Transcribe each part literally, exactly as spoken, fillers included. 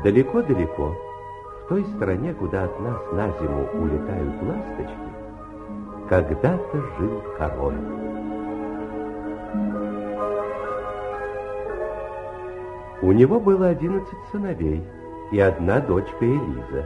Далеко-далеко, в той стране, куда от нас на зиму улетают ласточки, когда-то жил король. У него было одиннадцать сыновей и одна дочка Элиза.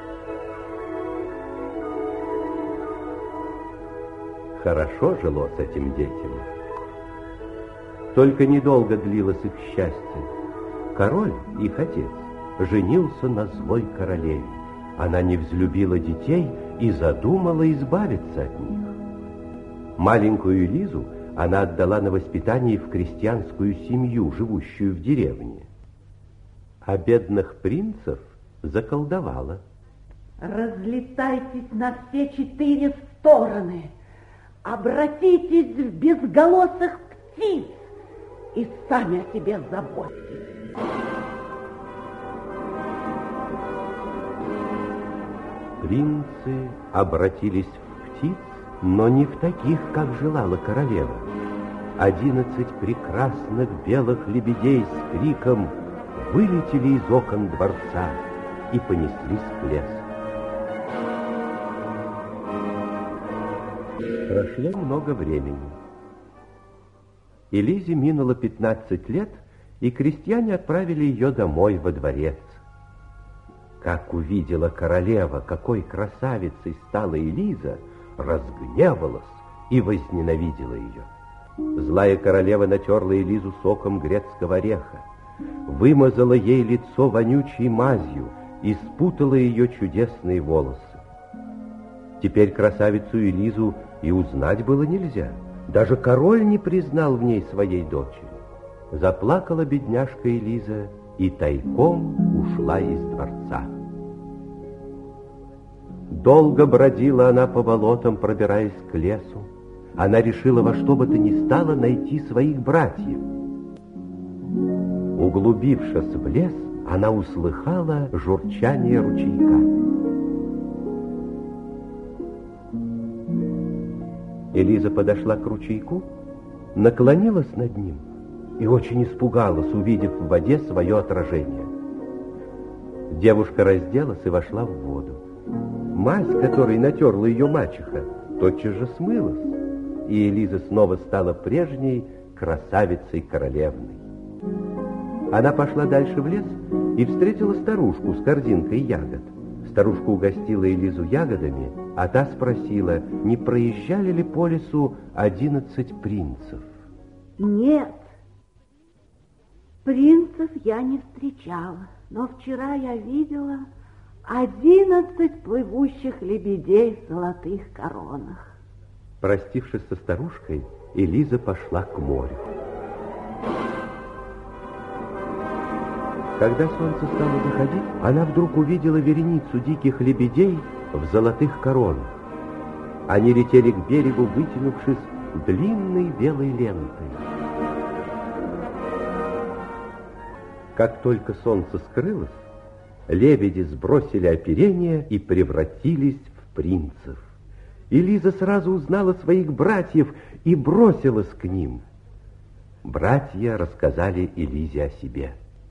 Хорошо жилось этим детям. Только недолго длилось их счастье. Король, их отец, женился на злой королеве. Она не взлюбила детей и задумала избавиться от них. Маленькую Элизу она отдала на воспитание в крестьянскую семью, живущую в деревне. А бедных принцев заколдовала. Разлетайтесь на все четыре стороны, обратитесь в безголосых птиц и сами о себе заботьтесь. Принцы обратились в птиц, но не в таких, как желала королева. Одиннадцать прекрасных белых лебедей с криком вылетели из окон дворца и понеслись к лесу. Прошло много времени. Элизе минуло пятнадцать лет, и крестьяне отправили ее домой во дворец. Как увидела королева, какой красавицей стала Элиза, разгневалась и возненавидела ее. Злая королева натерла Элизу соком грецкого ореха, вымазала ей лицо вонючей мазью и спутала ее чудесные волосы. Теперь красавицу Элизу и узнать было нельзя. Даже король не признал в ней своей дочери. Заплакала бедняжка Элиза и тайком ушла из дворца. Долго бродила она по болотам, пробираясь к лесу. Она решила во что бы то ни стало найти своих братьев. Углубившись в лес, она услыхала журчание ручейка. Элиза подошла к ручейку, наклонилась над ним и очень испугалась, увидев в воде свое отражение. Девушка разделась и вошла в воду. Мазь, которой натерла ее мачеха, тотчас же смылась, и Элиза снова стала прежней красавицей-королевной. Она пошла дальше в лес и встретила старушку с корзинкой ягод. Старушка угостила Элизу ягодами, а та спросила, не проезжали ли по лесу одиннадцать принцев. Нет, принцев я не встречала, но вчера я видела одиннадцать плывущих лебедей в золотых коронах. Простившись со старушкой, Элиза пошла к морю. Когда солнце стало заходить, она вдруг увидела вереницу диких лебедей в золотых коронах. Они летели к берегу, вытянувшись длинной белой лентой. Как только солнце скрылось, лебеди сбросили оперение и превратились в принцев. Элиза сразу узнала своих братьев и бросилась к ним. Братья рассказали Элизе о себе.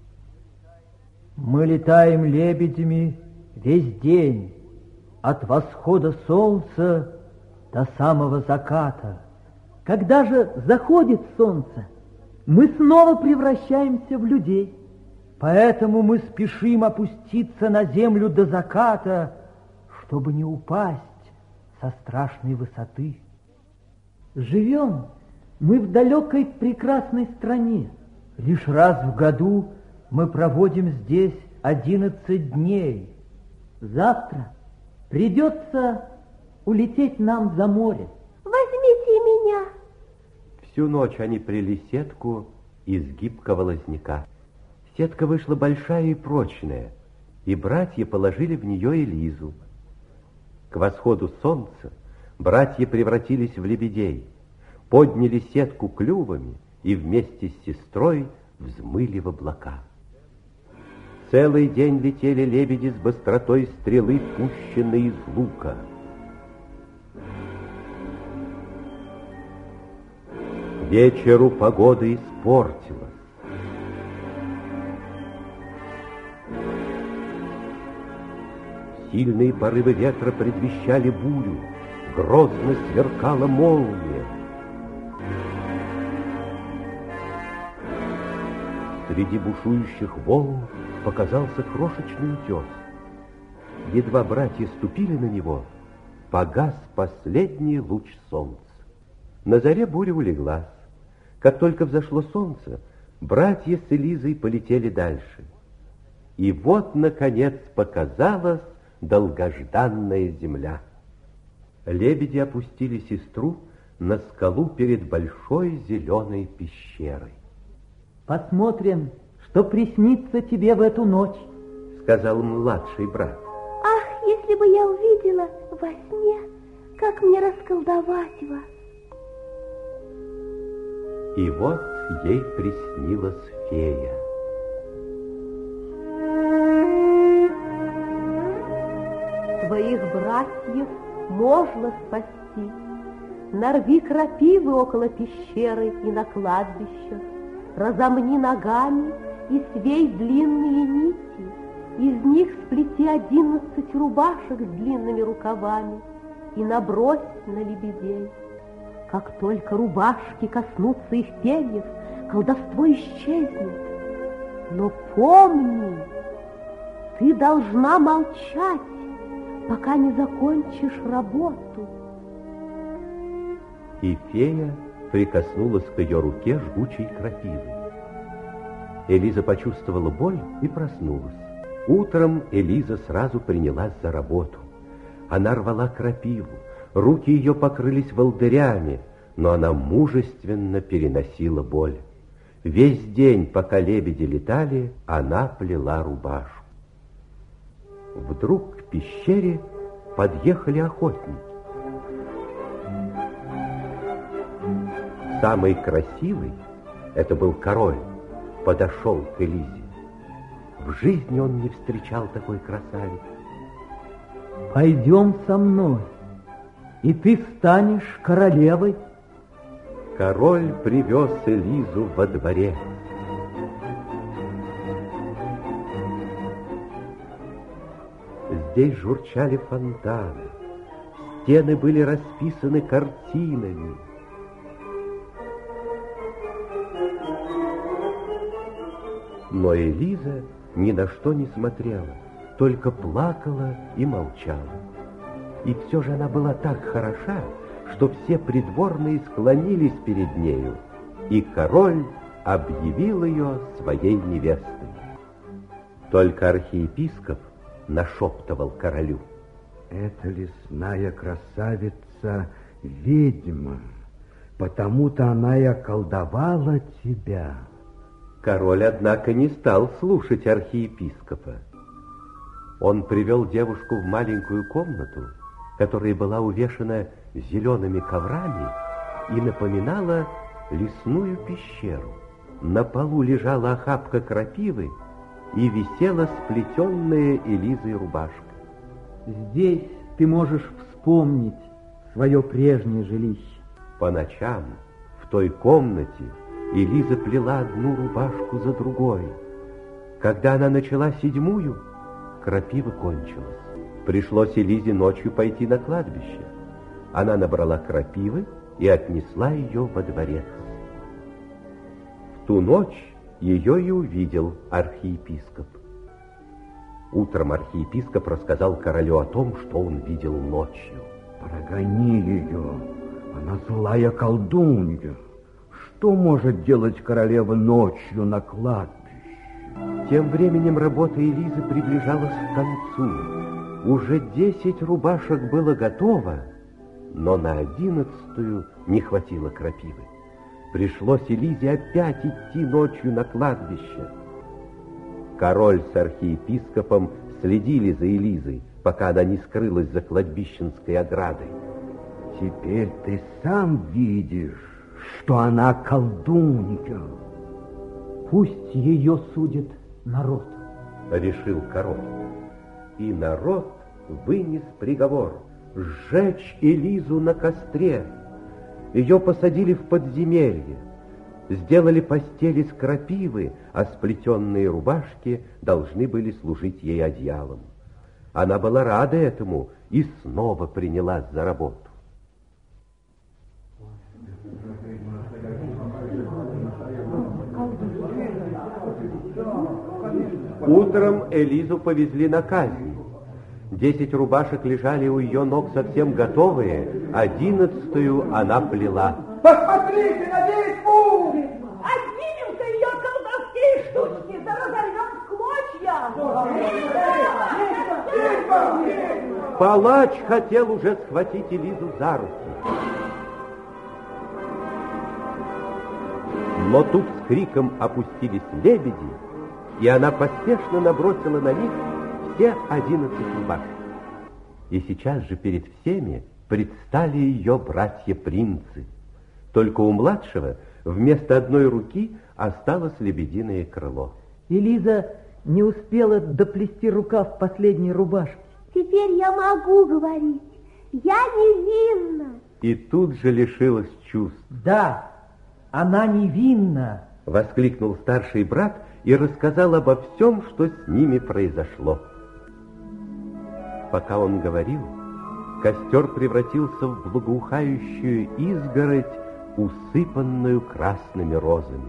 Мы летаем лебедями весь день, от восхода солнца до самого заката. Когда же заходит солнце, мы снова превращаемся в людей. Поэтому мы спешим опуститься на землю до заката, чтобы не упасть со страшной высоты. Живем мы в далекой прекрасной стране. Лишь раз в году мы проводим здесь одиннадцать дней. Завтра придется улететь нам за море. Возьмите меня. Всю ночь они плели сетку из гибкого лозняка. Сетка вышла большая и прочная, и братья положили в нее Элизу. К восходу солнца братья превратились в лебедей, подняли сетку клювами и вместе с сестрой взмыли в облака. Целый день летели лебеди с быстротой стрелы, пущенной из лука. К вечеру погода испортилась. Сильные порывы ветра предвещали бурю, грозно сверкала молния. Среди бушующих волн показался крошечный утес. Едва братья ступили на него, погас последний луч солнца. На заре буря улеглась. Как только взошло солнце, братья с Элизой полетели дальше. И вот, наконец, показалась долгожданная земля. Лебеди опустили сестру на скалу перед большой зеленой пещерой. Посмотрим, что приснится тебе в эту ночь, сказал младший брат. Ах, если бы я увидела во сне, как мне расколдовать вас. И вот ей приснилась фея. Твоих братьев можно спасти. Нарви крапивы около пещеры и на кладбищах. Разомни ногами и свей длинные нити. Из них сплети одиннадцать рубашек с длинными рукавами и набрось на лебедей. Как только рубашки коснутся их перьев, колдовство исчезнет. Но помни, ты должна молчать, пока не закончишь работу. И фея прикоснулась к ее руке жгучей крапивой. Элиза почувствовала боль и проснулась. Утром Элиза сразу принялась за работу. Она рвала крапиву, руки ее покрылись волдырями, но она мужественно переносила боль. Весь день, пока лебеди летали, она плела рубашку. Вдруг к пещере подъехали охотники. Самый красивый, это был король, подошел к Элизе. В жизни он не встречал такой красавицы. Пойдем со мной, и ты станешь королевой. Король привез Элизу во дворец. Здесь журчали фонтаны, стены были расписаны картинами. Но Элиза ни на что не смотрела, только плакала и молчала. И все же она была так хороша, что все придворные склонились перед нею, и король объявил ее своей невестой. Только архиепископ нашептывал королю: «Эта лесная красавица — ведьма, потому-то она и околдовала тебя». Король, однако, не стал слушать архиепископа. Он привел девушку в маленькую комнату, которая была увешана зелеными коврами и напоминала лесную пещеру. На полу лежала охапка крапивы и висела сплетенная Элизой рубашка. Здесь ты можешь вспомнить свое прежнее жилище. По ночам в той комнате Элиза плела одну рубашку за другой. Когда она начала седьмую, крапива кончилась. Пришлось Элизе ночью пойти на кладбище. Она набрала крапивы и отнесла ее во дворец. В ту ночь ее и увидел архиепископ. Утром архиепископ рассказал королю о том, что он видел ночью. «Прогони ее, она злая колдунья. Что может делать королева ночью на кладбище?» Тем временем работа Элизы приближалась к концу. Уже десять рубашек было готово, но на одиннадцатую не хватило крапивы. Пришлось Элизе опять идти ночью на кладбище. Король с архиепископом следили за Элизой, пока она не скрылась за кладбищенской оградой. «Теперь ты сам видишь, что она колдунья». Пусть ее судит народ, решил король. И народ вынес приговор сжечь Элизу на костре. Ее посадили в подземелье, сделали постель из крапивы, а сплетенные рубашки должны были служить ей одеялом. Она была рада этому и снова принялась за работу. Утром Элизу повезли на казнь. Десять рубашек лежали у ее ног совсем готовые, одиннадцатую она плела. Посмотрите на весь путь! Отнимем-ка ее колдовские штучки, да разорвем в клочья! Палач хотел уже схватить Элизу за руки. Но тут с криком опустились лебеди, и она поспешно набросила на них все одиннадцать рубашек. И сейчас же перед всеми предстали ее братья-принцы. Только у младшего вместо одной руки осталось лебединое крыло. Элиза не успела доплести рукав последней рубашки. Теперь я могу говорить. Я невинна. И тут же лишилась чувств. Да, она невинна, Воскликнул старший брат и рассказал обо всем, что с ними произошло. Пока он говорил, костер превратился в благоухающую изгородь, усыпанную красными розами.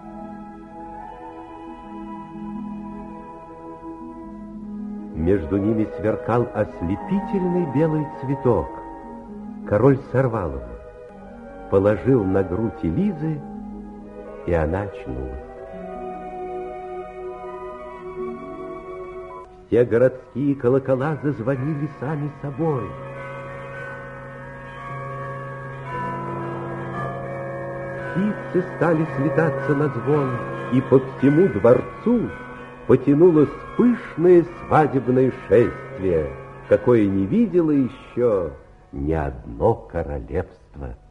Между ними сверкал ослепительный белый цветок. Король сорвал его, положил на грудь Элизы, и она очнулась. Все городские колокола зазвонили сами собой. Птицы стали слетаться на звон, и по всему дворцу потянулось пышное свадебное шествие, какое не видело еще ни одно королевство.